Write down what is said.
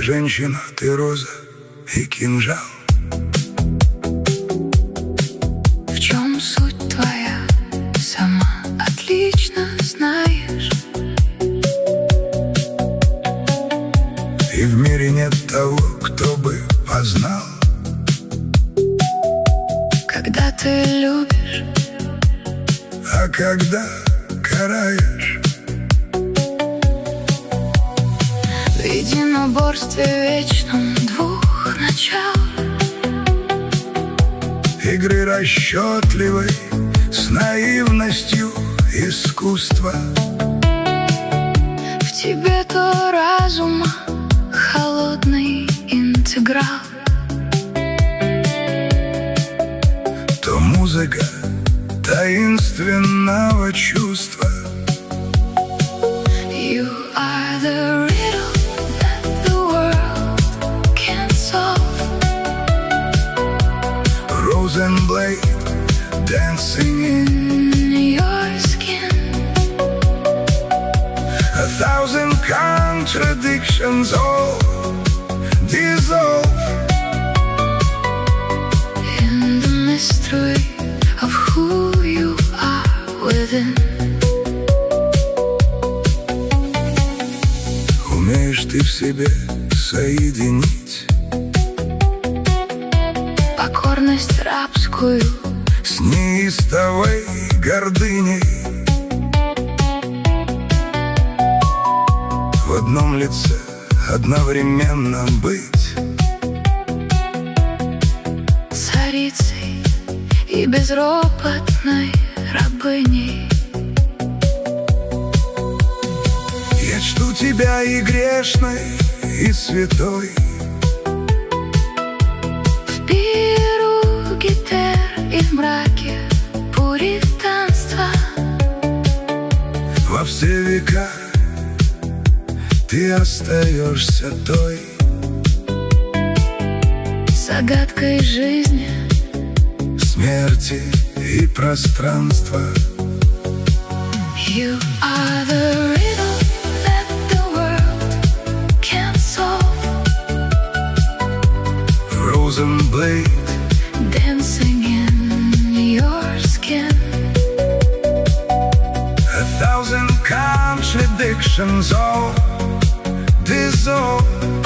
женщина, ты роза и кинжал. В чем суть твоя, сама отлично знаешь. И в мире нет того, кто бы познал. Когда ты любишь, а когда караешь. в единоборстве вечном двух начал, игры расчетливой с наивностью искусства. в тебе то разума холодный интеграл, то музыка таинственного чувства. You are the riddle that the world can't solve. Rose and blade dancing In your skin, a thousand contradictions all dissolve in the mystery of who you are within. Умеешь ты в себе соединить Покорность рабскую с неистовой гордыней. В одном лице одновременно быть царицей и безропотной рабыней. Я чту тебя и грешной, и святой. В пиру гитер и в мраке пуританства, Во все века ты остаешься той загадкой жизни, смерти и пространства. You are the riddle that the world can't solve. Rose and blade Dancing in your skin, a thousand contradictions all dissolve